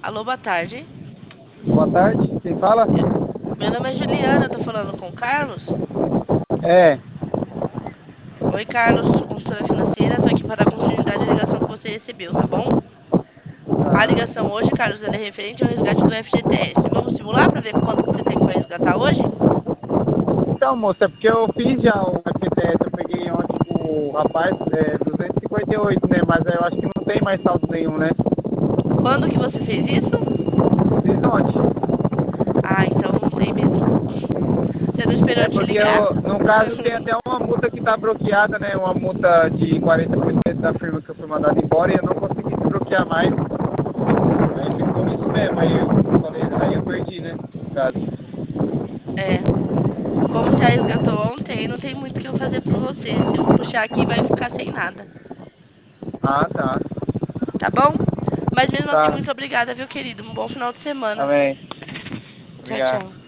Alô, boa tarde. Boa tarde, quem fala? Meu nome é Juliana, eu tô falando com o Carlos. É, Oi, Carlos, consultora financeira, tô aqui para dar continuidade à ligação que você recebeu, tá bom? A ligação hoje, Carlos, ela é referente ao resgate do FGTS. Vamos simular para ver quanto que você tem para resgatar hoje? então moça, é porque eu fiz já o FTS, eu peguei ontem com o rapaz, 258, né, mas eu acho que não tem mais saldo nenhum, né? Quando que você fez isso? Fiz ontem. Ah, então não tem mesmo. Você não esperou É eu te porque ligar? no caso tem até uma multa que tá bloqueada, né, uma multa de 40% da firma que eu fui mandado embora e eu não consegui desbloquear mais. Aí ficou isso mesmo, aí eu perdi, né, no caso. É. Como já resgatou ontem, não tem muito o que eu fazer por você. Se eu puxar aqui, vai ficar sem nada. Ah, tá, Tá bom? Mas mesmo assim, tá, muito obrigada, viu, querido? Um bom final de semana. também, Tchau, obrigado. tchau.